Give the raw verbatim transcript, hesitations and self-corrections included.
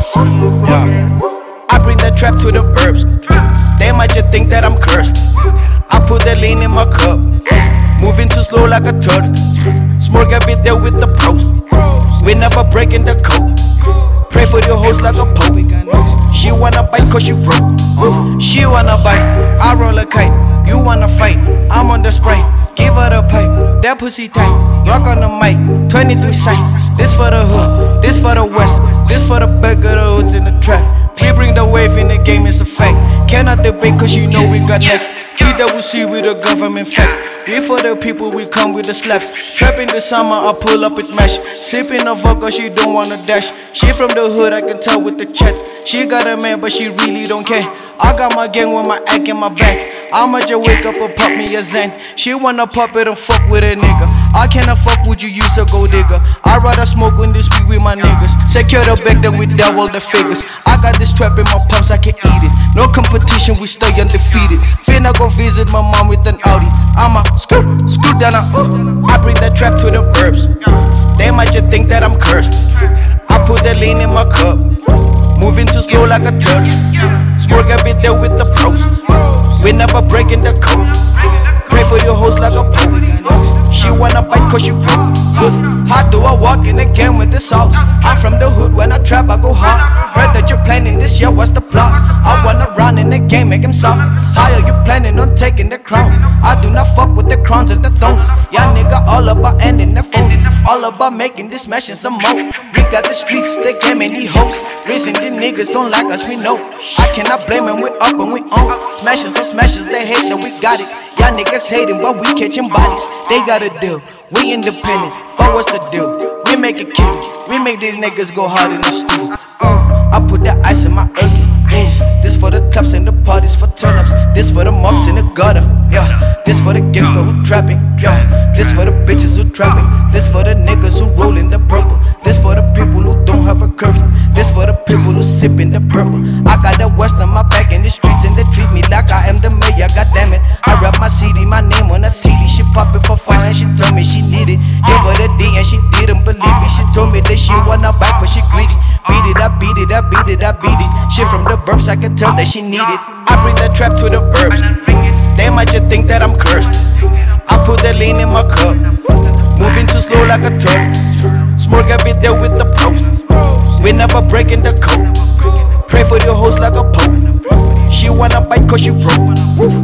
Yeah. I bring the trap to the burbs. They might just think that I'm cursed. I put the lean in my cup. Moving too slow like a turd. Smoke every day with the pros. We never breaking the code. Pray for the host like a pope. She wanna bite cause you broke. She wanna bite, I roll a kite. You wanna fight, I'm on the sprite. Give her the pipe, that pussy tight. Rock on the mic, twenty-three sight. This for the hood, this for the west. This for the back of the hoods in the trap. We bring the wave in the game, it's a fact. Cannot debate cause you know we got next. T W C with the government fact. We for the people, we come with the slaps. Trap in the summer, I pull up with mesh. Sipping a vodka, she don't wanna dash. She from the hood, I can tell with the chat. She got a man, but she really don't care. I got my gang with my act in my back. I'ma just wake up and pop me a Zen. She wanna pop it and fuck with a nigga. I cannot fuck with you, use a gold digger. I rather smoke in this weed with my niggas. Secure the bag, then we double the figures. I got this trap in my pumps, I can eat it. No competition, we stay undefeated. Finna go visit my mom with an Audi. I'ma scoot, scoot down a uh. I bring the trap to the burbs. They might just think that I'm cursed. I put the lean in my cup. Moving too slow like a turd. Smoke every day with the pros. We never breaking the code. Pray for your host like a pope. She wanna bite cause you broke. How do I walk in the game with the sauce? I'm from the hood, when I trap I go hard. Heard that you're planning this year, what's the plot? I wanna run in the game, make him soft. How are you planning on taking the crown? I do not fuck with the crowns and the thrones. Yeah nigga, all about ending their phones. All about making this smash and some more. We got the streets, they came in the hoes. Reason the niggas don't like us, we know. I cannot blame them, we up and we own. Smashing some smashes, they hate that we got it. Y'all niggas hating, but we catching bodies. They got a deal, we independent, but what's the deal? We make it kill, we make these niggas go hard in the stew. Uh, I put that ice in my Ergie. Mm. This for the clubs and the parties for turn-ups. This for the mops in the gutter, yeah. This for the gangster who trapping, yeah. This for the bitches who trapping. This for the niggas who rollin' the purple. This for the people who don't have a curb. This for the people who sippin' the purple. I got the west on my back in the streets and they treat me like I am the mayor, goddamn it. I rap my C D, my name on a T D. She pop it for fun and she told me she need it. Gave her the D and she didn't believe me. She told me that she wanna buy cause she greedy. Beat it, I beat it, I beat it, I beat it. Shit from the burbs, I can tell that she need it. I bring the trap to the burbs. They might just think that I'm cursed. I put the lean in my cup. Moving too slow like a turd. Smoke every day with the pros. We never breaking the code. Pray for your host like a pope. She wanna bite cause you broke.